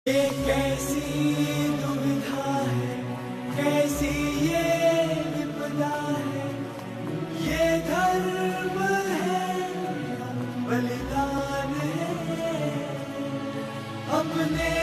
ये कैसी दुविधा है, कैसी ये विपदा है, ये धर्म है या बलिदान है, अपने